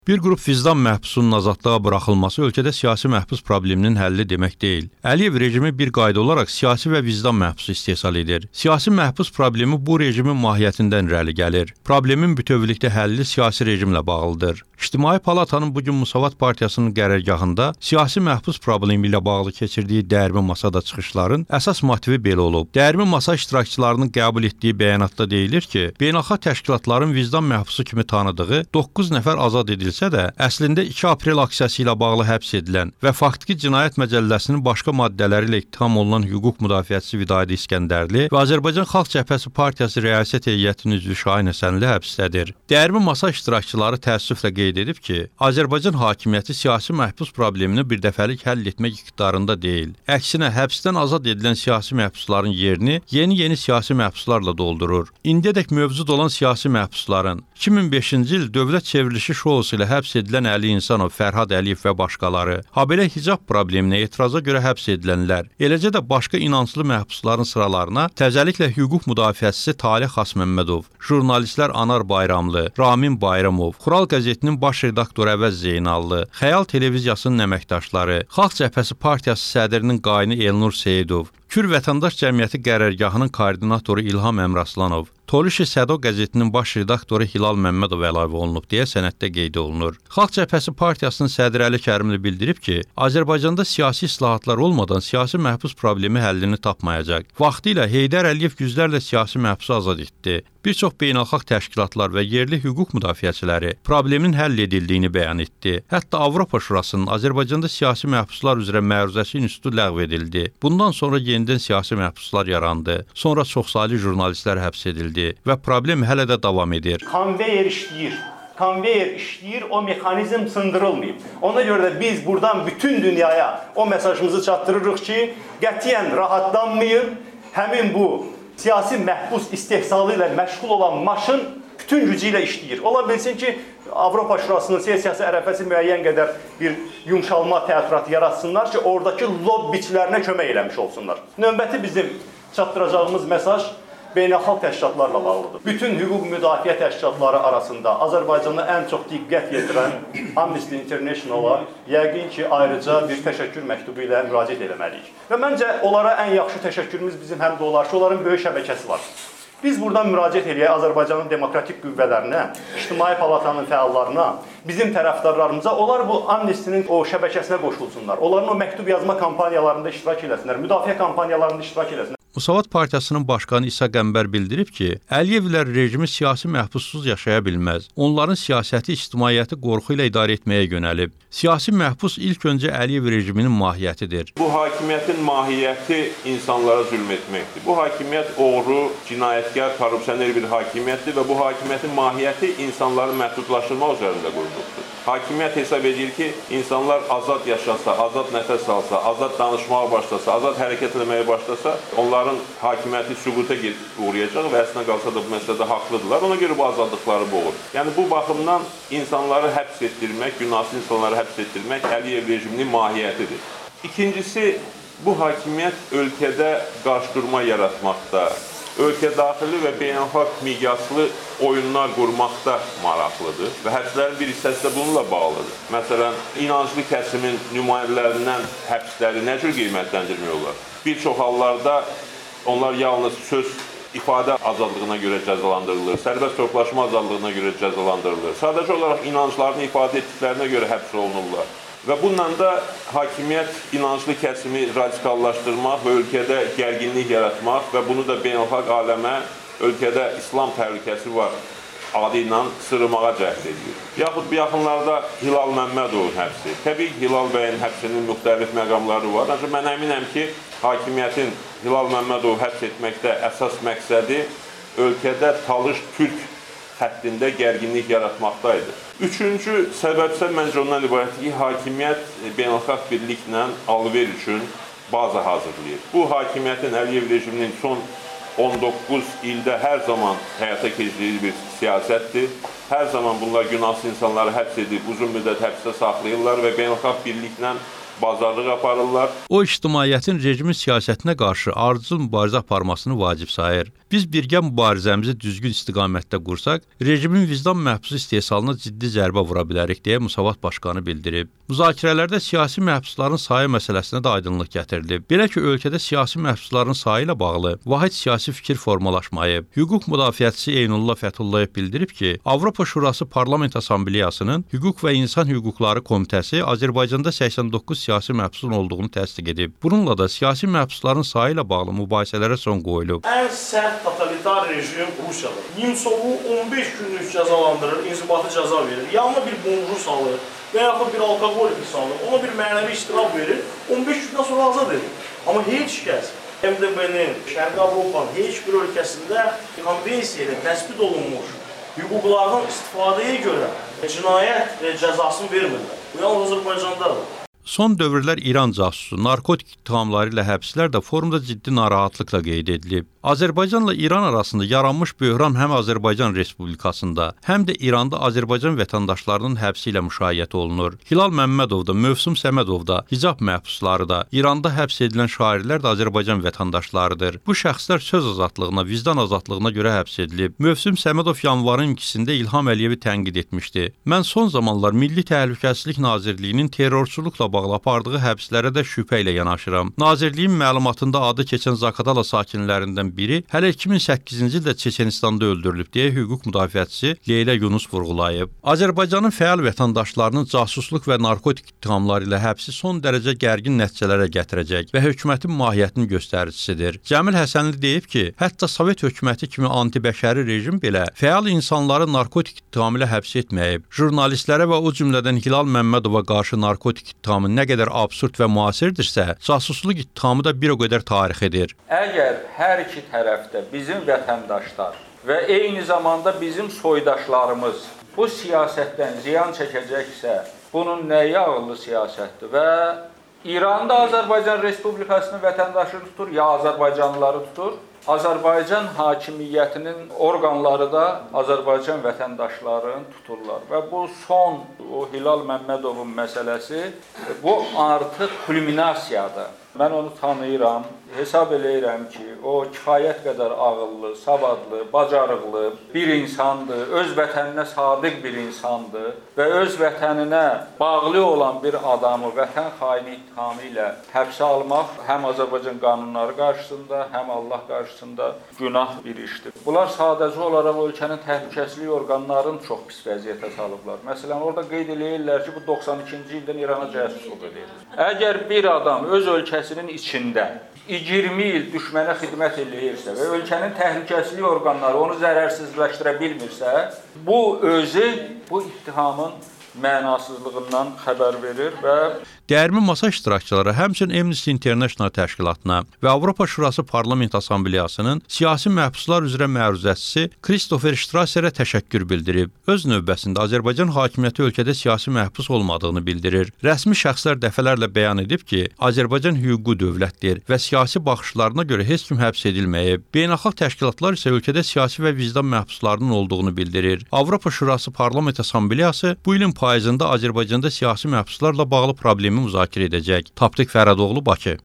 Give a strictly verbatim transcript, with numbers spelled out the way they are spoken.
Bir qrup vicdan məhbusunun azadlığa buraxılması ölkədə siyasi məhbus probleminin həlli demək deyil. Əliyev rejimi bir qayda olaraq siyasi və vicdan məhbusu istehsal edir. Siyasi məhbus problemi bu rejimin mahiyyətindən irəli gəlir. Problemin bütövlükdə həlli siyasi rejimlə bağlıdır. İctimai Palatanın bugün Müsavat Partiyasının qərargahında siyasi məhbus problemi ilə bağlı keçirdiyi dəyirmi masada çıxışların əsas motivi belə olub. Dəyirmi masa iştirakçılarının qəbul etdiyi bəyanatda deyilir ki, beynəlxalq təşkilatların vicdan məhbusu kimi tanıdığı doqquz nəfər azad edilsə də, əslində iki aprel aksiyası ilə bağlı həbs edilən və faktiki cinayət məcəlləsinin başqa maddələri ilə ittiham olunan hüquq müdafiəçisi Vidadi İskəndərli və Azərbaycan Xalq Cəbhəsi Partiyası Rəyasət Heyətinin üzvü Şahin Həsənli həbsdədir. Dəyirmi masa iştirakçıları təəssüflə qeyd edib ki, Azərbaycan hakimiyyəti siyasi məhbus problemini birdəfəlik həll etmək iqtidarında deyil. Əksinə, həbsdən azad edilən siyasi məhbusların yerini yeni-yeni siyasi məhbuslarla doldurur. İndiyədək mövcud olan siyasi məhbusların iki min beşinci il dövlət çevrilişi şousu ilə həbs edilən Əli İnsanov, Fərhad Əliyev və başqaları, habelə hicab probleminə etiraza görə həbs edilənlər, eləcə də başqa inanclı məhbusların sıralarına təzəliklə hüquq müdafiəçisi Talih Xasməmmədov, jurnalistlər Anar Bayramlı, Ramin Bayramov, Xural qəzetinin baş redaktoru Əvəz Zeynallı, Xəyal televiziyasının əməkdaşları, Xalq Cəbhəsi Partiyası sədrinin qaini Elnur Seyidov, Kür Vətəndaş Cəmiyyəti qərargahının koordinatoru İlham Əmraslanov, Tolişi Sədo qəzetinin baş redaktoru Hilal Məmmədov əlavə olunub deyə sənəddə qeyd olunur. Xalq Cəbhəsi Partiyasının sədri Əli Kərimli bildirib ki, Azərbaycanda siyasi islahatlar olmadan siyasi məhbus problemi həllini tapmayacaq. Vaxtilə Heydər Əliyev yüzlərlə siyasi məhbusu azad etdi. Bir çox beynəlxalq təşkilatlar və yerli hüquq müdafiəçiləri problemin həll edildiyini bəyan etdi. Hətta Avropa Şurasının Azərbaycanda siyasi məhbuslar üzrə məruzəsi institutu ləğv edildi. Bundan sonra yenidən siyasi məhbuslar yarandı. Sonra çoxsaylı jurnalistlər həbs edildi və problem hələ də davam edir. Konveyer işləyir. Konveyer işləyir, o mexanizm sındırılmayıb. Ona görə də biz buradan bütün dünyaya o mesajımızı çatdırırıq ki, qətiyyən rahatlanmayın. Həmin bu siyasi məhbus istehsalı ilə məşğul olan maşın bütün gücü ilə işləyir. Ola bilsin ki, Avropa Şurasının siyasi ərəfəsi müəyyən qədər bir yumşalma təəssüratı yaratsınlar ki, oradakı lobbiçilərinə kömək eləmiş olsunlar. Növbəti bizim çatdıracağımız mesaj beynəlxalq təşkilatlarla bağlıdır. Bütün hüquq müdafiə təşkilatları arasında Azərbaycana ən çox diqqət yetirən Amnesty International-a yəqin ki, ayrıca bir təşəkkür məktubu ilə müraciət etməliyik. Və məncə onlara ən yaxşı təşəkkürümüz bizim həm də olar ki, onların böyük şəbəkəsi var. Biz buradan müraciət edək Azərbaycanın demokratik qüvvələrinə, İctimai Palatanın fəallarına, bizim tərəfdarlarımıza, onlar bu Amnesty'nin o şəbəkəsinə qoşulsunlar. Onların o məktub yazma kampaniyalarında iştirak eləsinlər, müdafiə kampaniyalarında iştirak eləsinlər. Müsavat Partiyasının başqanı İsa Qəmbər bildirib ki, Əliyevlər rejimi siyasi məhbussuz yaşaya bilməz. Onların siyasəti ictimaiyyəti qorxu ilə idarə etməyə yönəlib. Siyasi məhbus ilk öncə Əliyev rejiminin mahiyyətidir. Bu hakimiyyətin mahiyyəti insanlara zülm etməkdir. Bu hakimiyyət oğru, cinayətkar, korrupsioner bir hakimiyyətdir və bu hakimiyyətin mahiyyəti insanları məhdudlaşdırmaq üzərində qurulubdur. Hakimiyyət hesab edir ki, insanlar azad yaşasa, azad nəfəs alsa, azad danışmağa başlasa, azad hərəkət etməyə başlasa, onların hakimiyyəti süquta uğrayacaq və əslində qalsa da bu məsələdə haqlıdırlar. Ona görə bu azadlıqları boğur. Yəni bu baxımdan insanları həbs etdirmək, günahsız insanları həbs etdirmək Əliyev rejiminin mahiyyətidir. İkincisi, bu hakimiyyət ölkədə qarşıdurma yaratmaqda, ölkə daxili və beynəlxalq miqyaslı oyunlar qurmaqda maraqlıdır və həbslərin bir hissəsi də bununla bağlıdır. Məsələn, inanclı kəsimin nümayəndələrindən həbsləri nə cür qiymətləndirmək olar? Bir çox hallarda onlar yalnız söz ifadə azadlığına görə cəzalandırılır, sərbəst toplaşma azadlığına görə cəzalandırılır. Sadəcə olaraq inanclarını ifadə etdiklərinə görə həbs olunurlar. Və bununla da hakimiyyət inanclı kəsimi radikallaşdırmaq və ölkədə gərginlik yaratmaq və bunu da beynəlxalq aləmə ölkədə İslam təhlükəsi var adı ilə sırmağa cəhd edir. Yaxud bu yaxınlarda Hilal Məmmədovun həbsi. Təbii ki, Hilal bəyin həbsinin müxtəlif məqamları var. Ancaq mən əminəm ki, hakimiyyətin Hilal Məmmədovu həbs etməkdə əsas məqsədi ölkədə Talış Türk həddində gərginlik yaratmaqdaydı. Üçüncü səbəbsə məncə ondan ibarətdir ki, hakimiyyət beynəlxalq birliklə alver üçün baza hazırlayır. Bu hakimiyyətin Əliyev rejiminin son on doqquz ildə hər zaman həyata keçirdiyi bir siyasətdir. Hər zaman bunlar günahsız insanları həbs edib, uzun müddət həbsdə saxlayırlar və beynəlxalq birliklə bazarlıq aparırlar. O, ictimaiyyətin rejimin siyasətinə qarşı ardıcıl mübarizə aparmasını vacib sayır. Biz birgə mübarizəmizi düzgün istiqamətdə qursaq, rejimin vicdan məhbusu istehsalına ciddi zərbə vura bilərik, deyə Müsavat Başqanı bildirib. Müzakirələrdə siyasi məhbusların sayı məsələsinə də aydınlıq gətirilib. Belə ki, ölkədə siyasi məhbusların sayı ilə bağlı vahid siyasi fikir formalaşmayıb. Hüquq müdafiəçisi Eynullah Fəthullayev bildirib ki, Avropa Şurası Parlament Assambleyasının Hüquq və İnsan Hüquqları Komitəsi Azərbaycanda səksən doqquz siyasi məhbusun olduğunu təsdiq edib. Bununla da siyasi məhbusların sayı ilə bağlı mübahisələrə son qoyulub. Ən sərt totalitar rejim Rusiyadır. Nemtsovu on beş günlük cəzalandırır, inzibati cəza verir, yanına bir bombu salır və yaxud bir alkoqolik salır, ona bir mənəvi istiraf verir, on beş gündən sonra azad edir. Amma heç kəs M D B-nin, Şərqi Avropanın heç bir ölkəsində konvensiya ilə təsbit olunmuş hüquqlardan istifadəyə görə cinayət cəzasını vermirlər. Bu yalnız Azərbaycandadır. Son dövrlər İran casusu, narkotik ittihamları ilə həbslər də forumda ciddi narahatlıqla qeyd edilib. Azərbaycanla İran arasında yaranmış böhran həm Azərbaycan Respublikasında, həm də İranda Azərbaycan vətəndaşlarının həbsi ilə müşayiət olunur. Hilal Məmmədov da, Mövsüm Səmədov da, hicab məhbusları da, İranda həbs edilən şairlər də Azərbaycan vətəndaşlarıdır. Bu şəxslər söz azadlığına, vicdan azadlığına görə həbs edilib. Mövsüm Səmədov yanvarın ikisində İlham Əliyevi tənqid etmişdi. Mən son zamanlar Milli Təhlükəsizlik Nazirliyinin terrorçuluqla bağlı apardığı həbslərə də şübhə ilə yanaşıram. Nazirliyin məlumatında adı keçən Zaqatala sakinlərindən biri hələ iki min səkkizinci ildə Çeçenistanda öldürülüb deyə hüquq müdafiəçisi Leyla Yunus vurğulayıb. Azərbaycanın fəal vətəndaşlarının casusluq və narkotik ittihamları ilə həbsi son dərəcə gərgin nəticələrə gətirəcək və hökumətin mahiyyətinin göstəricisidir. Cəmil Həsənli deyib ki, hətta Sovet hökuməti kimi antibəşəri rejim belə fəal insanları narkotik ittihamı ilə həbs etməyib. Jurnalistlərə və o cümlədən Hilal Məmmədova qarşı narkotik ittihamı nə qədər absurd və müasirdirsə, casusluq ittihamı da bir o qədər tarixidir. Əgər hər iki tərəfdə bizim vətəndaşlar və eyni zamanda bizim soydaşlarımız bu siyasətdən ziyan çəkəcəksə, bunun nəyi ağıllı siyasətdir və İranda Azərbaycan Respublikasının vətəndaşını tutur, ya Azərbaycanlıları tutur. Azərbaycan hakimiyyətinin orqanları da Azərbaycan vətəndaşlarını tuturlar və bu son o Hilal Məmmədovun məsələsi bu artıq kulminasiyadır. Mən onu tanıyıram, hesab eləyirəm ki, o kifayət qədər ağıllı, savadlı, bacarıqlı bir insandır, öz vətəninə sadiq bir insandır və öz vətəninə bağlı olan bir adamı vətən xaini ittihamı ilə həbsə almaq həm Azərbaycan qanunları qarşısında, həm Allah qarşısında günah bir işdir. Bunlar sadəcə olaraq ölkənin təhlükəsizlik orqanlarını çox pis vəziyyətə salıblar. Məsələn, orada qeyd eləyirlər ki, bu doxsan ikinci ildən İrana cəsusluq edir. Əgər bir adam öz ölkəsinin içində iyirmi il düşmənə xidmət eləyirsə və ölkənin təhlükəsizlik orqanları onu zərərsizləşdirə bilmirsə, bu özü bu ittihamın mənasızlığından xəbər verir və Dəyərli masa iştirakçıları həmçinin Amnesty International təşkilatına və Avropa Şurası Parlament Assambleyasının siyasi məhbuslar üzrə məruzəçisi Christopher Strasserə təşəkkür bildirib. Öz növbəsində Azərbaycan hakimiyyəti ölkədə siyasi məhbus olmadığını bildirir. Rəsmi şəxslər dəfələrlə bəyan edib ki, Azərbaycan hüquqi dövlətdir və siyasi baxışlarına görə heç kim həbs edilməyib. Beynəlxalq təşkilatlar isə ölkədə siyasi və vicdan məhbuslarının olduğunu bildirir. Avropa Şurası Parlament Assambleyası bu ilin payızında Azərbaycanda siyasi məhbuslarla bağlı problemi müzakirə edəcək. Tapdıq Fərədoğlu, Bakı.